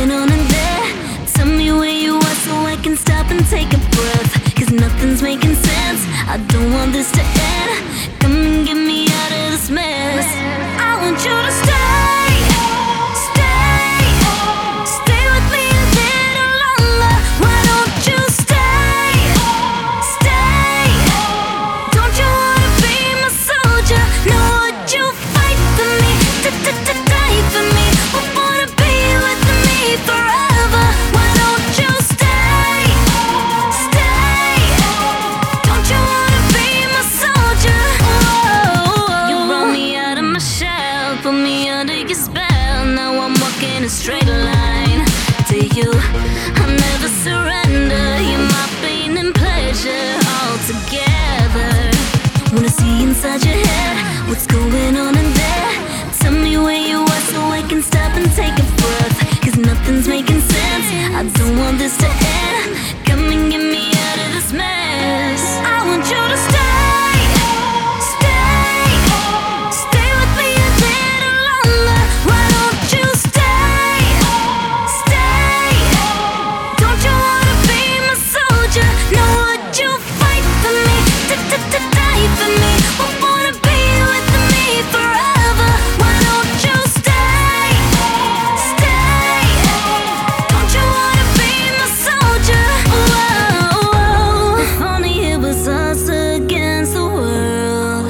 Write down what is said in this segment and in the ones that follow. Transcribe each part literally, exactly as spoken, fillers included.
going on in there? Tell me where you are so I can stop and take a breath. Cause nothing's making sense, I don't want this to end. Come and get me out of this mess. I want you to stay, stay, stay with me a little longer. Why don't you stay, stay? Don't you wanna be my soldier? No, would you fight for me, die for me? Would wanna be with me forever? Why don't you stay, stay? Don't you wanna be my soldier? Whoa. You brought me out of my shell, put me under your spell. Now I'm walking a straight line to you. I'll never surrender. You're my pain and pleasure all together. Wanna see inside your head, what's going on in there? Tell me where you are so I can stop and take a breath. Cause nothing's making sense, I don't want this to end. Come and get me out of this mess. I want you to stay, stay, stay with me a little longer. Why don't you stay, stay? Don't you wanna be my soldier? No, would you fight for me, die for me? Would wanna be with me forever? Why don't you stay, stay? Don't you wanna be my soldier? Whoa. If only it was us against the world.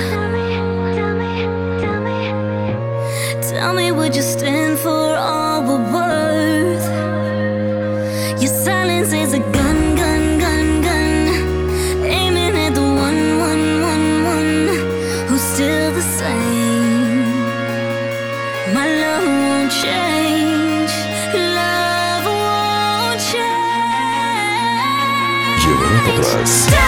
Tell me, would you stand for all we're worth? Your silence is a gun, gun, gun, gun, aiming at the one, one, one, one who's still the same. My love won't change, love won't change. Europa Plus.